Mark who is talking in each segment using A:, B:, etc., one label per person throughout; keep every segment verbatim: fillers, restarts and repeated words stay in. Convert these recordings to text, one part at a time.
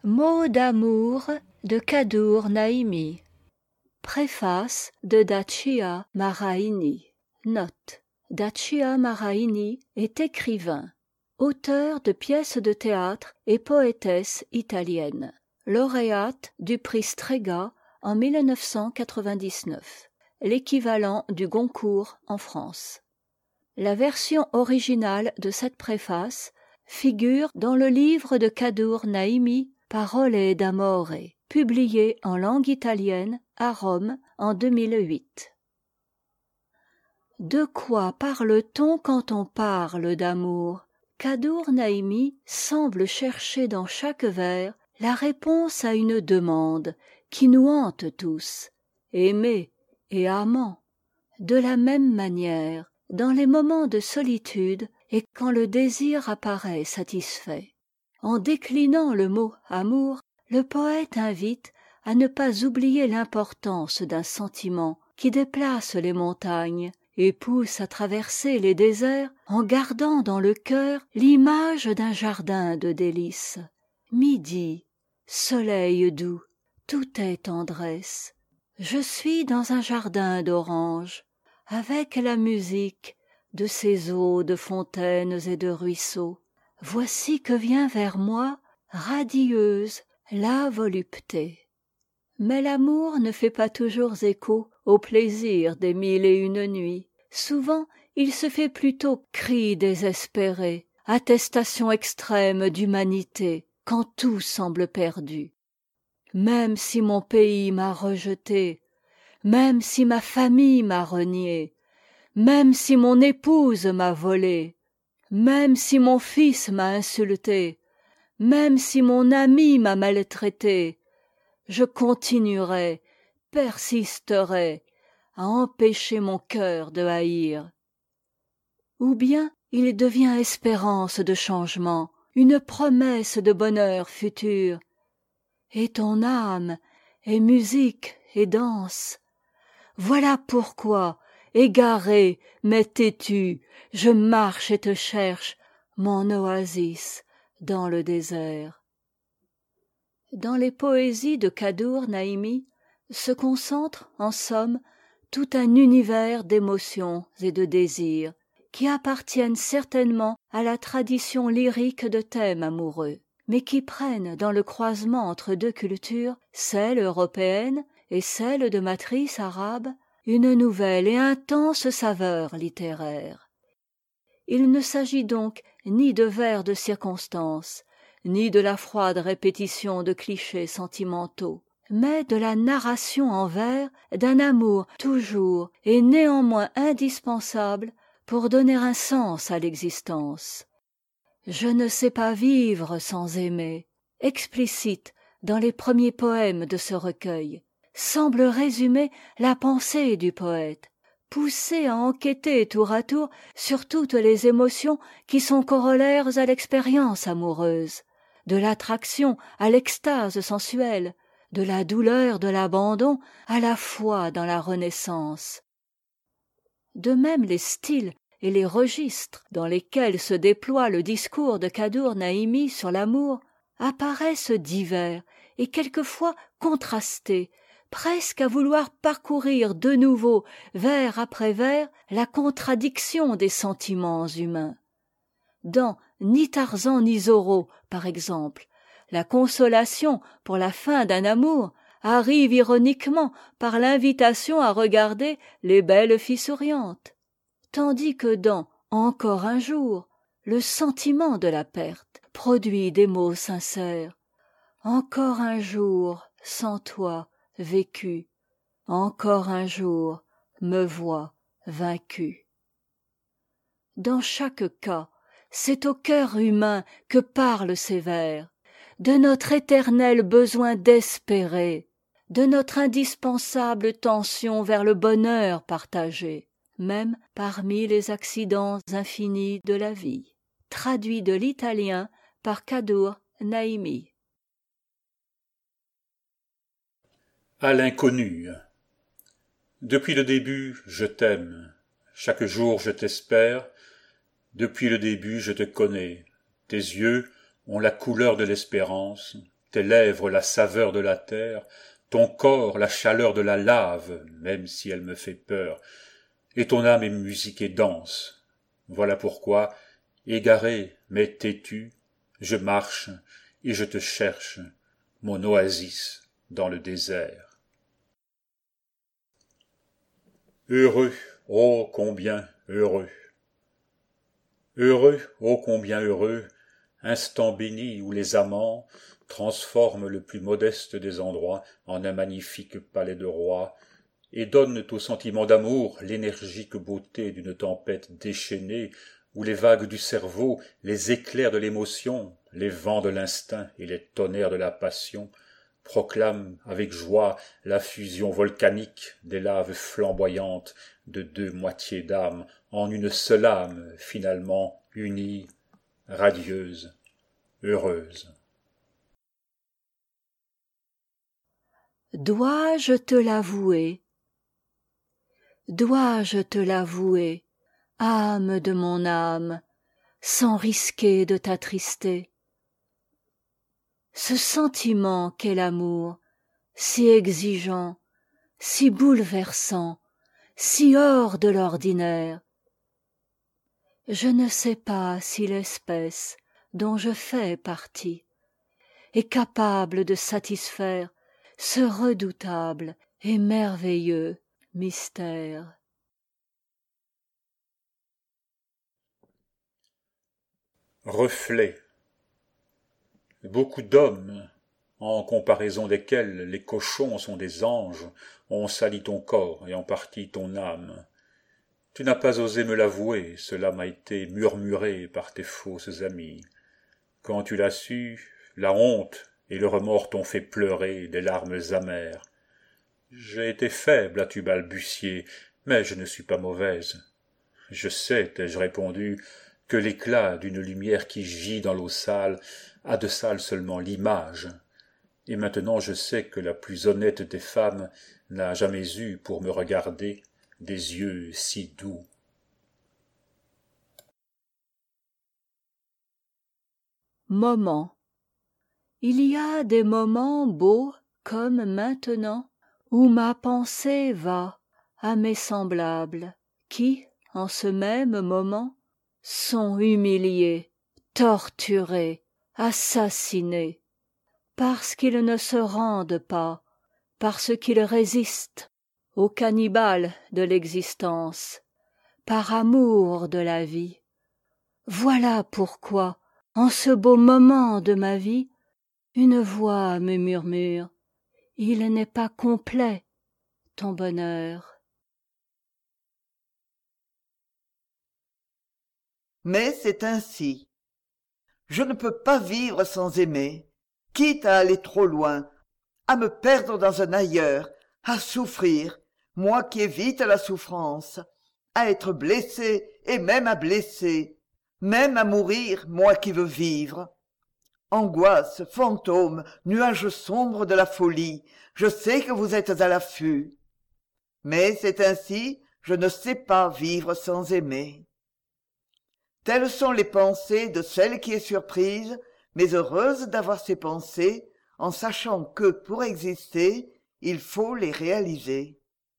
A: Mots d'amour de Kadour Naimi. Préface de Dachia Maraini. Note. Dachia Maraini est écrivain, auteur de pièces de théâtre et poétesse italienne, lauréate du prix Strega en mille neuf cent quatre-vingt-dix-neuf, l'équivalent du Goncourt en France. La version originale de cette préface figure dans le livre de Kadour Naimi, Parole d'amore, publié en langue italienne à Rome en deux mille huit. De quoi parle-t-on quand on parle d'amour? Kadour Naimi semble chercher dans chaque vers la réponse à une demande qui nous hante tous, aimer et amant, de la même manière, dans les moments de solitude et quand le désir apparaît satisfait. En déclinant le mot amour, le poète invite à ne pas oublier l'importance d'un sentiment qui déplace les montagnes et pousse à traverser les déserts en gardant dans le cœur l'image d'un jardin de délices. Midi, soleil doux, tout est tendresse. Je suis dans un jardin d'oranges, avec la musique de ces eaux de fontaines et de ruisseaux. Voici que vient vers moi, radieuse, la volupté. Mais l'amour ne fait pas toujours écho au plaisir des mille et une nuits. Souvent, il se fait plutôt cri désespéré, attestation extrême d'humanité, quand tout semble perdu. Même si mon pays m'a rejeté, même si ma famille m'a renié, même si mon épouse m'a volé, même si mon fils m'a insulté, même si mon ami m'a maltraité, je continuerai, persisterai à empêcher mon cœur de haïr. Ou bien il devient espérance de changement, une promesse de bonheur futur. Et ton âme est musique et danse. Voilà pourquoi, égaré mais têtu, je marche et te cherche, mon oasis dans le désert. Dans les poésies de Kadour Naimi se concentre, en somme, tout un univers d'émotions et de désirs qui appartiennent certainement à la tradition lyrique de thèmes amoureux, mais qui prennent dans le croisement entre deux cultures, celle européenne et celle de matrice arabe, une nouvelle et intense saveur littéraire. Il ne s'agit donc ni de vers de circonstance, ni de la froide répétition de clichés sentimentaux, mais de la narration en vers d'un amour toujours et néanmoins indispensable pour donner un sens à l'existence. Je ne sais pas vivre sans aimer, explicite dans les premiers poèmes de ce recueil, semble résumer la pensée du poète, poussé à enquêter tour à tour sur toutes les émotions qui sont corollaires à l'expérience amoureuse, de l'attraction à l'extase sensuelle, de la douleur de l'abandon à la foi dans la renaissance. De même les styles et les registres dans lesquels se déploie le discours de Kadour Naimi sur l'amour apparaissent divers et quelquefois contrastés, presque à vouloir parcourir de nouveau, vers après vers, la contradiction des sentiments humains. Dans Ni Tarzan ni Zorro, par exemple, la consolation pour la fin d'un amour arrive ironiquement par l'invitation à regarder les belles filles souriantes, tandis que dans Encore un jour, le sentiment de la perte produit des mots sincères. Encore un jour sans toi vécu, encore un jour me vois vaincu. Dans chaque cas, c'est au cœur humain que parlent ces vers, de notre éternel besoin d'espérer, de notre indispensable tension vers le bonheur partagé, même parmi les accidents infinis de la vie. Traduit de l'italien par Kadour Naimi.
B: À l'inconnu. Depuis le début, je t'aime. Chaque jour, je t'espère. Depuis le début, je te connais. Tes yeux ont la couleur de l'espérance. tes lèvres la saveur de la terre, ton corps la chaleur de la lave, même si elle me fait peur, et ton âme est musique et danse. Voilà pourquoi, égaré mais têtu, je marche et je te cherche, mon oasis dans le désert. Heureux, ô combien heureux! Heureux, ô combien heureux, instant béni où les amants transforment le plus modeste des endroits en un magnifique palais de roi, et donnent au sentiment d'amour l'énergique beauté d'une tempête déchaînée, où les vagues du cerveau, les éclairs de l'émotion, les vents de l'instinct et les tonnerres de la passion proclament avec joie la fusion volcanique des laves flamboyantes de deux moitiés d'âme en une seule âme finalement unie, radieuse, heureuse.
A: Dois-je te l'avouer? Dois-je te l'avouer, âme de mon âme, sans risquer de t'attrister? Ce sentiment qu'est l'amour, si exigeant, si bouleversant, si hors de l'ordinaire, je ne sais pas si l'espèce dont je fais partie est capable de satisfaire ce redoutable et merveilleux mystère.
B: Reflet. Beaucoup d'hommes, en comparaison desquels les cochons sont des anges, ont sali ton corps et en partie ton âme. Tu n'as pas osé me l'avouer, cela m'a été murmuré par tes fausses amies. Quand tu l'as su, la honte et le remords t'ont fait pleurer des larmes amères. J'ai été faible, as-tu balbutié, mais je ne suis pas mauvaise. Je sais, t'ai-je répondu, que l'éclat d'une lumière qui gît dans l'eau sale a de sale seulement l'image. Et maintenant je sais que la plus honnête des femmes n'a jamais eu pour me regarder des yeux si doux.
A: Moments. Il y a des moments beaux comme maintenant, où ma pensée va à mes semblables, qui, en ce même moment, sont humiliés, torturés, assassinés, parce qu'ils ne se rendent pas, parce qu'ils résistent au cannibale de l'existence, par amour de la vie. Voilà pourquoi, en ce beau moment de ma vie, une voix me murmure: il n'est pas complet, ton bonheur.
C: Mais c'est ainsi. Je ne peux pas vivre sans aimer, quitte à aller trop loin, à me perdre dans un ailleurs, à souffrir, moi qui évite la souffrance, à être blessé et même à blesser, même à mourir, moi qui veux vivre. Angoisse, fantôme, nuages sombres de la folie, je sais que vous êtes à l'affût. Mais c'est ainsi, je ne sais pas vivre sans aimer. Telles sont les pensées de celle qui est surprise, mais heureuse d'avoir ces pensées, en sachant que, pour exister, il faut les réaliser.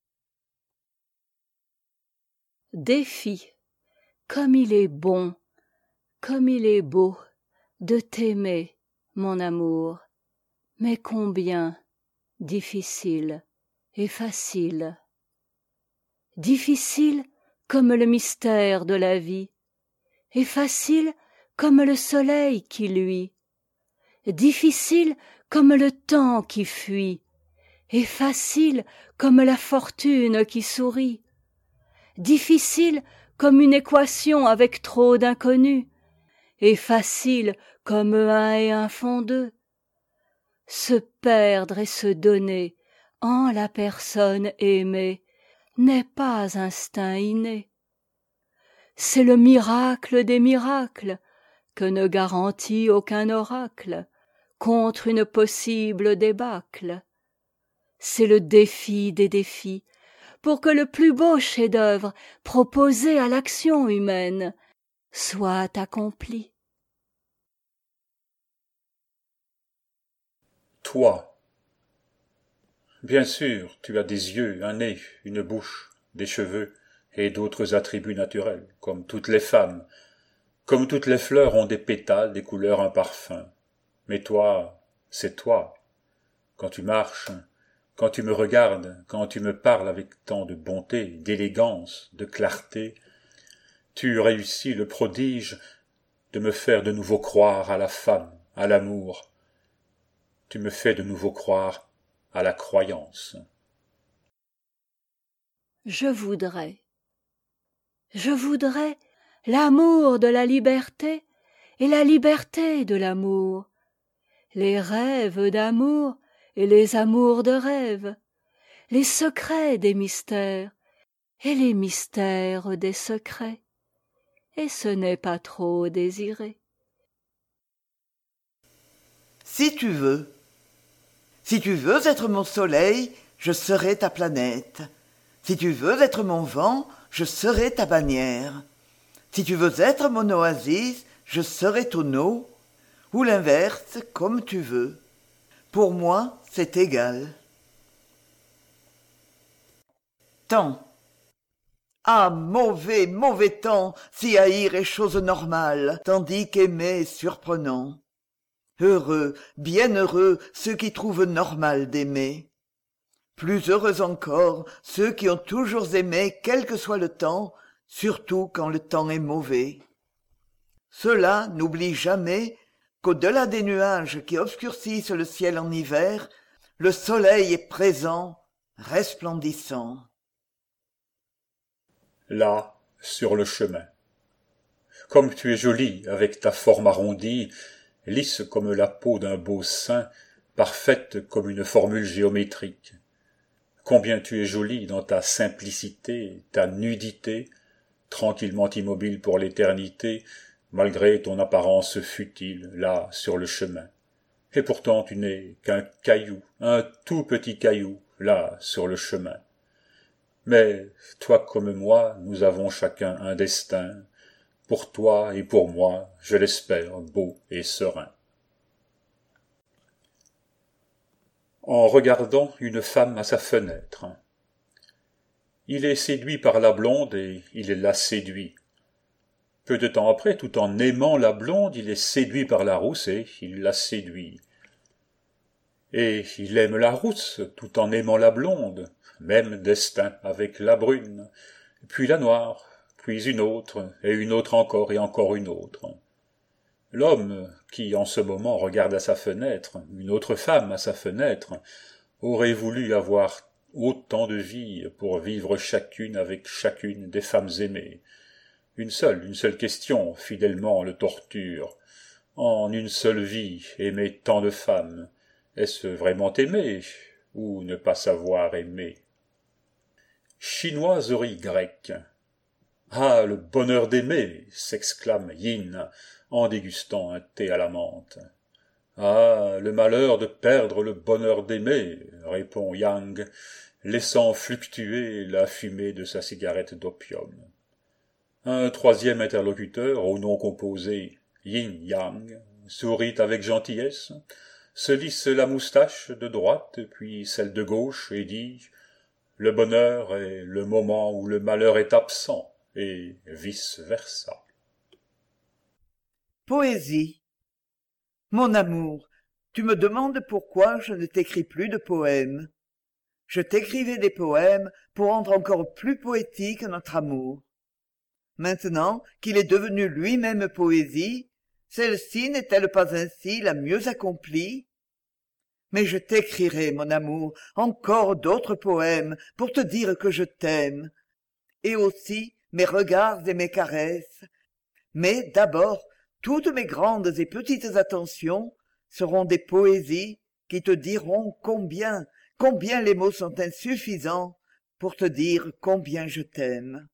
A: Défi. Comme il est bon, comme il est beau de t'aimer, mon amour, mais combien difficile et facile. Difficile comme le mystère de la vie, et facile comme le soleil qui luit, difficile comme le temps qui fuit, et facile comme la fortune qui sourit, difficile comme une équation avec trop d'inconnus, et facile comme un et un font deux. Se perdre et se donner en la personne aimée n'est pas instinct inné. C'est le miracle des miracles que ne garantit aucun oracle contre une possible débâcle. C'est le défi des défis pour que le plus beau chef-d'œuvre proposé à l'action humaine soit accompli.
B: toi. Bien sûr, tu as des yeux, un nez, une bouche, des cheveux et d'autres attributs naturels, comme toutes les femmes. Comme toutes les fleurs ont des pétales, des couleurs, un parfum. Mais toi, c'est toi. Quand tu marches, quand tu me regardes, quand tu me parles avec tant de bonté, d'élégance, de clarté, tu réussis le prodige de me faire de nouveau croire à la femme, à l'amour. Tu me fais de nouveau croire à la croyance.
A: Je voudrais, je voudrais l'amour de la liberté et la liberté de l'amour, les rêves d'amour et les amours de rêve, les secrets des mystères et les mystères des secrets, et ce n'est pas trop désiré.
C: Si tu veux, si tu veux être mon soleil, je serai ta planète. Si tu veux être mon vent, je serai ta bannière. Si tu veux être mon oasis, je serai ton eau, ou l'inverse, comme tu veux. Pour moi, c'est égal. Temps. Ah, mauvais, mauvais temps, si haïr est chose normale, tandis qu'aimer est surprenant. Heureux, bien heureux, ceux qui trouvent normal d'aimer. Plus heureux encore, ceux qui ont toujours aimé, quel que soit le temps, surtout quand le temps est mauvais. Ceux-là n'oublient jamais qu'au-delà des nuages qui obscurcissent le ciel en hiver, le soleil est présent, resplendissant.
B: Là, sur le chemin. Comme tu es jolie avec ta forme arrondie, lisse comme la peau d'un beau sein, parfaite comme une formule géométrique. Combien tu es jolie dans ta simplicité, ta nudité, tranquillement immobile pour l'éternité, malgré ton apparence futile, là, sur le chemin. Et pourtant tu n'es qu'un caillou, un tout petit caillou, là, sur le chemin. Mais, toi comme moi, nous avons chacun un destin, pour toi et pour moi, je l'espère, beau et serein. En regardant une femme à sa fenêtre. Il est séduit par la blonde et il la séduit. Peu de temps après, tout en aimant la blonde, il est séduit par la rousse et il la séduit. Et il aime la rousse tout en aimant la blonde, même destin avec la brune, puis la noire, puis une autre, et une autre encore, et encore une autre. L'homme, qui en ce moment regarde à sa fenêtre, une autre femme à sa fenêtre, aurait voulu avoir autant de vie pour vivre chacune avec chacune des femmes aimées. Une seule, une seule question, fidèlement le torture. En une seule vie, aimer tant de femmes, est-ce vraiment aimer, ou ne pas savoir aimer? Chinoiserie grecque. Ah, le bonheur d'aimer, s'exclame Yin, en dégustant un thé à la menthe. Ah, le malheur de perdre le bonheur d'aimer, répond Yang, laissant fluctuer la fumée de sa cigarette d'opium. Un troisième interlocuteur, au nom composé Yin-Yang, sourit avec gentillesse, se lisse la moustache de droite puis celle de gauche et dit « Le bonheur est le moment où le malheur est absent, et vice-versa. »
C: Poésie. Mon amour, tu me demandes pourquoi je ne t'écris plus de poèmes. Je t'écrivais des poèmes pour rendre encore plus poétique notre amour. Maintenant qu'il est devenu lui-même poésie, celle-ci n'est-elle pas ainsi la mieux accomplie? Mais je t'écrirai, mon amour, encore d'autres poèmes pour te dire que je t'aime, et aussi mes regards et mes caresses. Mais d'abord, toutes mes grandes et petites attentions seront des poésies qui te diront combien, combien les mots sont insuffisants pour te dire combien je t'aime.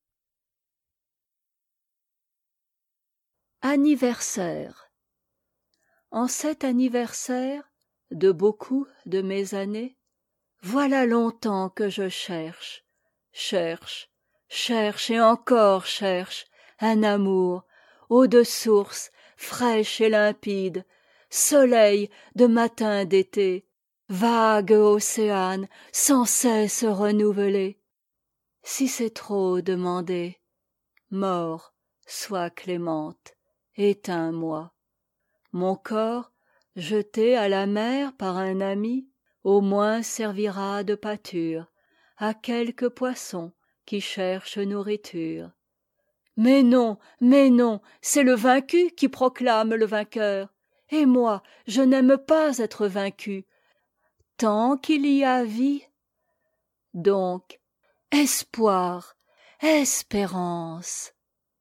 A: Anniversaire. En cet anniversaire de beaucoup de mes années, voilà longtemps que je cherche, cherche, cherche et encore cherche un amour, eau de source, fraîche et limpide, soleil de matin d'été, vague océane sans cesse renouvelé. Si c'est trop demander, mort, sois clémente, éteins-moi. Mon corps, jeté à la mer par un ami, au moins servira de pâture à quelque poisson qui cherche nourriture. Mais non, mais non, c'est le vaincu qui proclame le vainqueur. Et moi, je n'aime pas être vaincu. Tant qu'il y a vie, donc, espoir, espérance.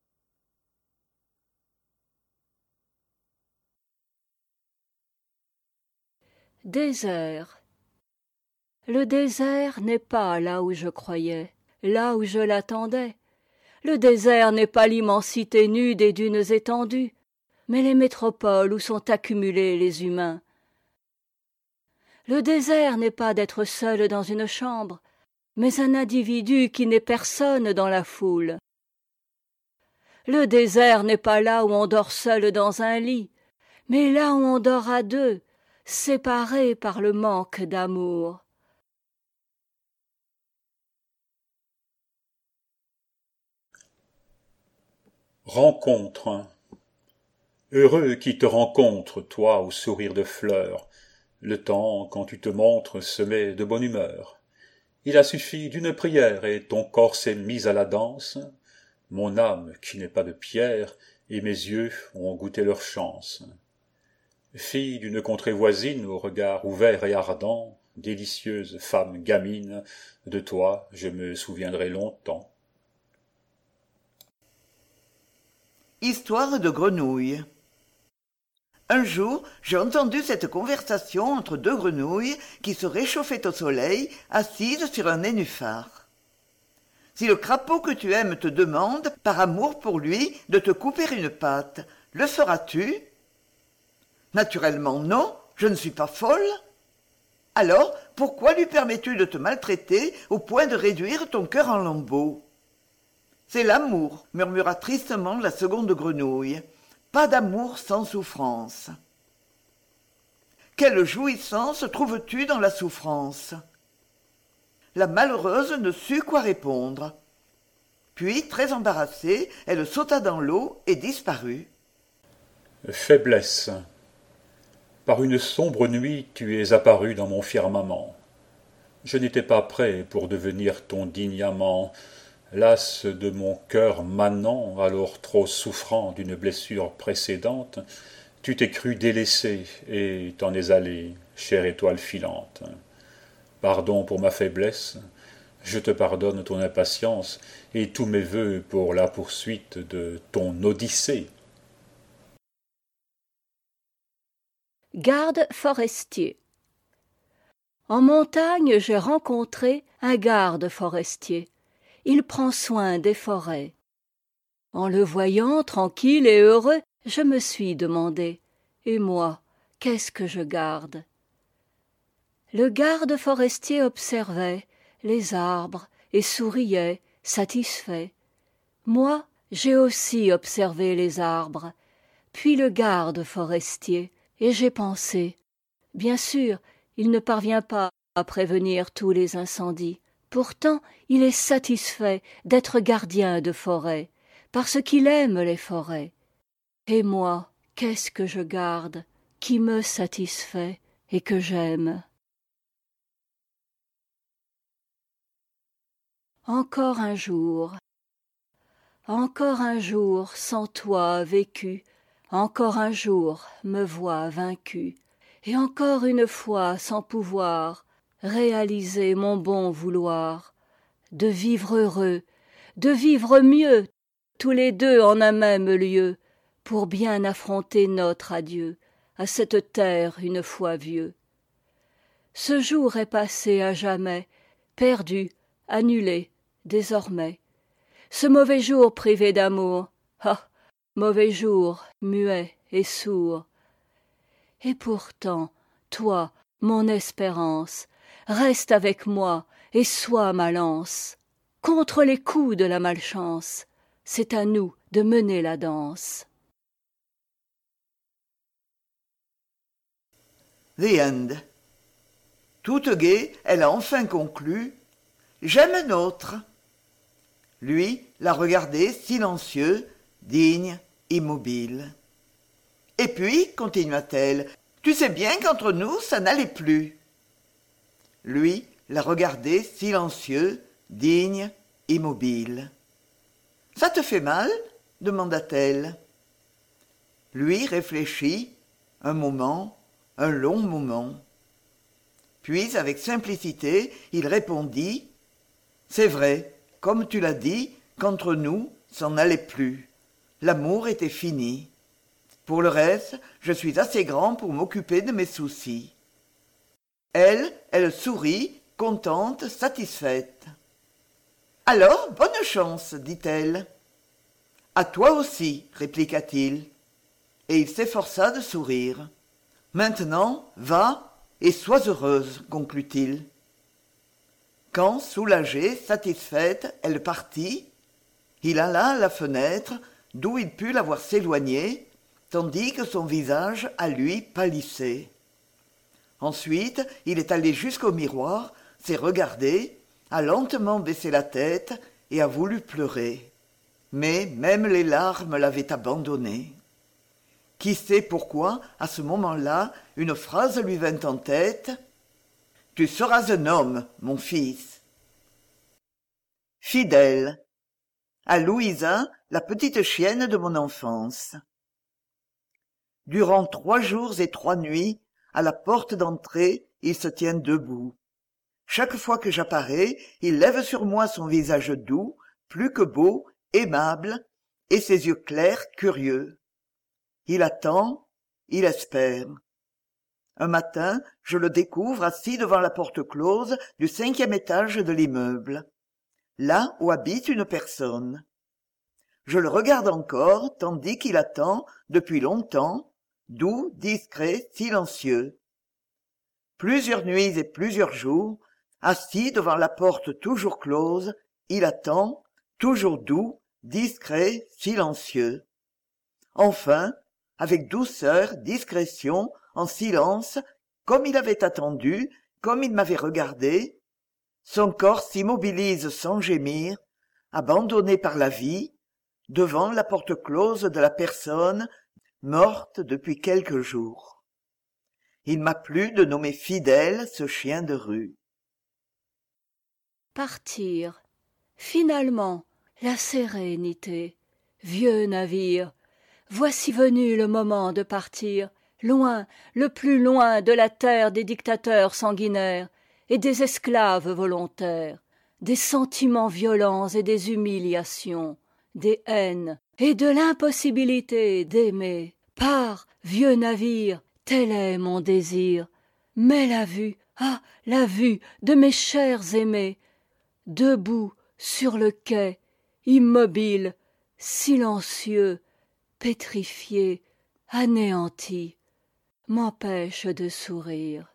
A: Désert. Le désert n'est pas là où je croyais, là où je l'attendais. Le désert n'est pas l'immensité nue des dunes étendues, mais les métropoles où sont accumulés les humains. Le désert n'est pas d'être seul dans une chambre, mais un individu qui n'est personne dans la foule. Le désert n'est pas là où on dort seul dans un lit, mais là où on dort à deux, séparés par le manque d'amour.
B: Rencontre. Heureux qui te rencontre, toi au sourire de fleurs, le temps quand tu te montres semé de bonne humeur. Il a suffi d'une prière et ton corps s'est mis à la danse, mon âme qui n'est pas de pierre et mes yeux ont goûté leur chance. Fille d'une contrée voisine au regard ouvert et ardent, délicieuse femme gamine, de toi je me souviendrai longtemps.
C: Histoire de grenouille. Un jour, j'ai entendu cette conversation entre deux grenouilles qui se réchauffaient au soleil, assises sur un nénuphar. Si le crapaud que tu aimes te demande, par amour pour lui, de te couper une patte, le feras-tu ? Naturellement non, je ne suis pas folle. Alors, pourquoi lui permets-tu de te maltraiter au point de réduire ton cœur en lambeaux ? C'est l'amour, murmura tristement la seconde grenouille. Pas d'amour sans souffrance. Quelle jouissance trouves-tu dans la souffrance ? La malheureuse ne sut quoi répondre. Puis, très embarrassée, elle sauta dans l'eau et disparut.
B: Faiblesse. Par une sombre nuit, tu es apparu dans mon firmament. Je n'étais pas prêt pour devenir ton digne amant. Las de mon cœur manant, alors trop souffrant d'une blessure précédente, tu t'es cru délaissé et t'en es allé, chère étoile filante. Pardon pour ma faiblesse, je te pardonne ton impatience et tous mes vœux pour la poursuite de ton odyssée.
A: Garde forestier. En montagne, j'ai rencontré un garde forestier. Il prend soin des forêts. En le voyant tranquille et heureux, je me suis demandé, et moi, qu'est-ce que je garde ? Le garde forestier observait les arbres et souriait, satisfait. Moi, j'ai aussi observé les arbres, puis le garde forestier, et j'ai pensé, bien sûr, il ne parvient pas à prévenir tous les incendies. Pourtant, il est satisfait d'être gardien de forêt, parce qu'il aime les forêts. Et moi, qu'est-ce que je garde, qui me satisfait et que j'aime ? Encore un jour, encore un jour sans toi vécu, encore un jour me vois vaincu, et encore une fois sans pouvoir réaliser mon bon vouloir, de vivre heureux, de vivre mieux, tous les deux en un même lieu, pour bien affronter notre adieu à cette terre une fois vieux. Ce jour est passé à jamais, perdu, annulé, désormais. Ce mauvais jour privé d'amour, ah, mauvais jour, muet et sourd. Et pourtant, toi, mon espérance, reste avec moi et sois ma lance. Contre les coups de la malchance, c'est à nous de mener la danse.
C: The End. Toute gaie, elle a enfin conclu « J'aime un autre ». Lui la regardait silencieux, digne, immobile. « Et puis, continua-t-elle, tu sais bien qu'entre nous, ça n'allait plus. » Lui la regardait silencieux, digne, immobile. « Ça te fait mal ?» demanda-t-elle. Lui réfléchit, un moment, un long moment. Puis, avec simplicité, il répondit « C'est vrai, comme tu l'as dit, qu'entre nous, ça n'allait plus. L'amour était fini. Pour le reste, je suis assez grand pour m'occuper de mes soucis. » Elle, elle sourit, contente, satisfaite. « Alors, bonne chance, dit-elle. »« À toi aussi, répliqua-t-il. Et il s'efforça de sourire. « Maintenant, va et sois heureuse, conclut-il. » Quand, soulagée, satisfaite, elle partit, il alla à la fenêtre, d'où il put la voir s'éloigner, tandis que son visage, à lui, pâlissait. Ensuite, il est allé jusqu'au miroir, s'est regardé, a lentement baissé la tête et a voulu pleurer. Mais même les larmes l'avaient abandonné. Qui sait pourquoi, à ce moment-là, une phrase lui vint en tête. « Tu seras un homme, mon fils. » Fidèle. À Louisa, la petite chienne de mon enfance. Durant trois jours et trois nuits, à la porte d'entrée, il se tient debout. Chaque fois que j'apparais, il lève sur moi son visage doux, plus que beau, aimable, et ses yeux clairs, curieux. Il attend, il espère. Un matin, je le découvre assis devant la porte close du cinquième étage de l'immeuble, là où habite une personne. Je le regarde encore, tandis qu'il attend, depuis longtemps, doux, discret, silencieux. Plusieurs nuits et plusieurs jours, assis devant la porte toujours close, il attend, toujours doux, discret, silencieux. Enfin, avec douceur, discrétion, en silence, comme il avait attendu, comme il m'avait regardé, son corps s'immobilise sans gémir, abandonné par la vie, devant la porte close de la personne morte depuis quelques jours. Il m'a plu de nommer fidèle ce chien de rue.
A: Partir. Finalement, la sérénité. Vieux navire, voici venu le moment de partir, loin, le plus loin de la terre des dictateurs sanguinaires et des esclaves volontaires, des sentiments violents et des humiliations, des haines et de l'impossibilité d'aimer. Pars, vieux navire, tel est mon désir. Mais la vue, ah, la vue de mes chers aimés, debout sur le quai, immobile, silencieux, pétrifié, anéanti, m'empêche de sourire.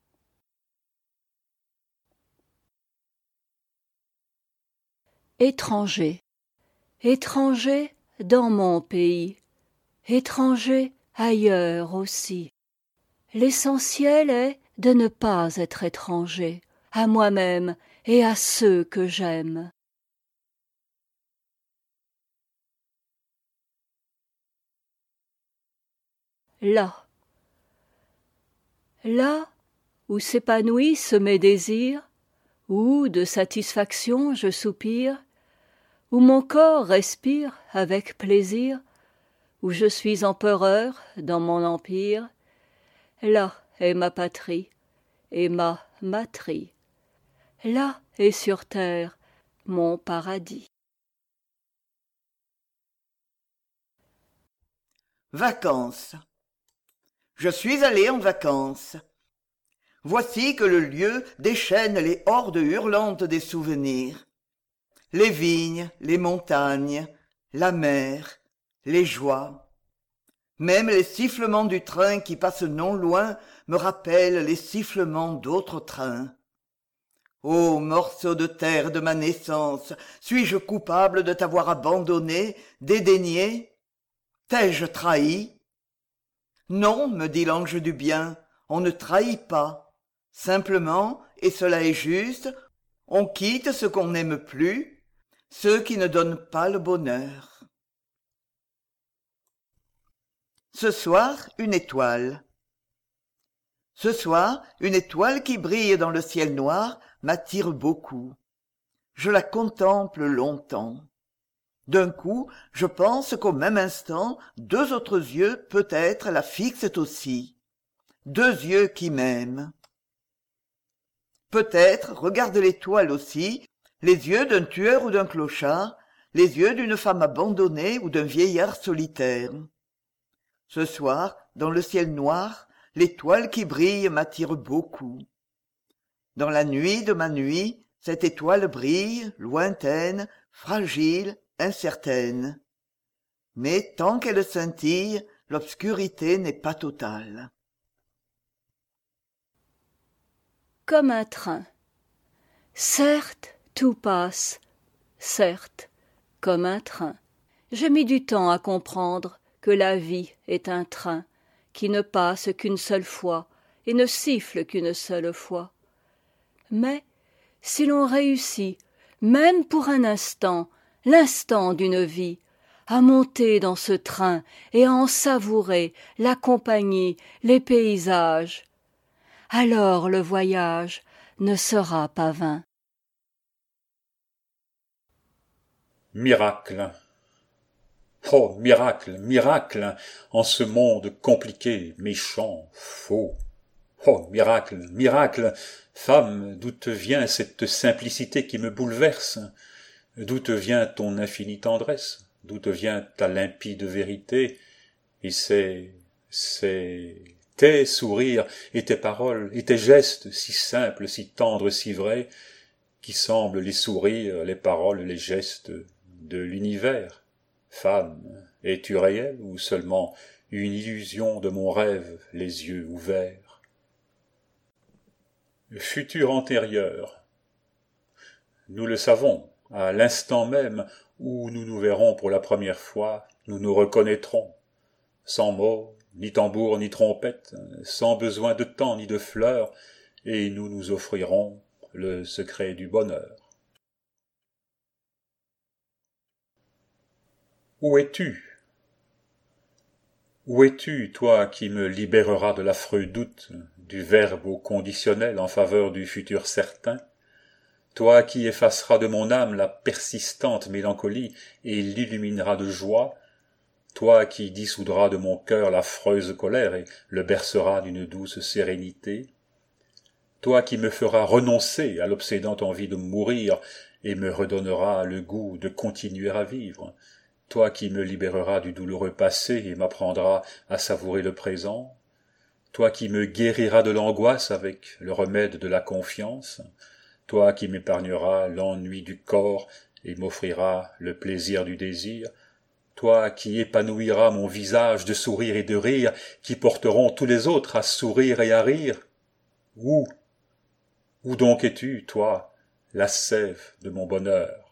A: Étranger. Étranger dans mon pays, étranger ailleurs aussi. L'essentiel est de ne pas être étranger à moi-même et à ceux que j'aime. Là, là où s'épanouissent mes désirs, où de satisfaction je soupire, où mon corps respire avec plaisir, où je suis empereur dans mon empire, là est ma patrie et ma matrie, là est sur terre mon paradis.
C: Vacances. Je suis allé en vacances. Voici que le lieu déchaîne les hordes hurlantes des souvenirs. Les vignes, les montagnes, la mer, les joies. Même les sifflements du train qui passe non loin me rappellent les sifflements d'autres trains. Ô morceau de terre de ma naissance, suis-je coupable de t'avoir abandonné, dédaigné? T'ai-je trahi? Non, me dit l'ange du bien, on ne trahit pas. Simplement, et cela est juste, on quitte ce qu'on n'aime plus, ceux qui ne donnent pas le bonheur. Ce soir, une étoile. Ce soir, une étoile qui brille dans le ciel noir m'attire beaucoup. Je la contemple longtemps. D'un coup, je pense qu'au même instant, deux autres yeux peut-être la fixent aussi. Deux yeux qui m'aiment. Peut-être regardent l'étoile aussi, les yeux d'un tueur ou d'un clochard, les yeux d'une femme abandonnée ou d'un vieillard solitaire. Ce soir, dans le ciel noir, l'étoile qui brille m'attire beaucoup. Dans la nuit de ma nuit, cette étoile brille, lointaine, fragile, incertaine. Mais tant qu'elle scintille, l'obscurité n'est pas totale.
A: Comme un train. Certes, tout passe, certes, comme un train. J'ai mis du temps à comprendre que la vie est un train qui ne passe qu'une seule fois et ne siffle qu'une seule fois. Mais si l'on réussit, même pour un instant, l'instant d'une vie, à monter dans ce train et à en savourer la compagnie, les paysages, alors le voyage ne sera pas vain.
B: Miracle. Oh, miracle, miracle, en ce monde compliqué, méchant, faux. Oh, miracle, miracle, femme, d'où te vient cette simplicité qui me bouleverse? D'où te vient ton infinie tendresse? D'où te vient ta limpide vérité? Et c'est, c'est tes sourires et tes paroles et tes gestes si simples, si tendres, si vrais, qui semblent les sourires, les paroles, les gestes de l'univers. Femme, es-tu réelle ou seulement une illusion de mon rêve, les yeux ouverts? Futur antérieur. Nous le savons, à l'instant même où nous nous verrons pour la première fois, nous nous reconnaîtrons, sans mots, ni tambour, ni trompette, sans besoin de temps ni de fleurs, et nous nous offrirons le secret du bonheur. Où es-tu? Où es-tu, toi qui me libéreras de l'affreux doute, du verbe au conditionnel en faveur du futur certain? Toi qui effaceras de mon âme la persistante mélancolie et l'illumineras de joie? Toi qui dissoudras de mon cœur l'affreuse colère et le berceras d'une douce sérénité? Toi qui me feras renoncer à l'obsédante envie de mourir et me redonneras le goût de continuer à vivre? Toi qui me libéreras du douloureux passé et m'apprendras à savourer le présent? Toi qui me guériras de l'angoisse avec le remède de la confiance? Toi qui m'épargneras l'ennui du corps et m'offriras le plaisir du désir? Toi qui épanouiras mon visage de sourire et de rire, qui porteront tous les autres à sourire et à rire? Où? Où donc es-tu, toi, la sève de mon bonheur?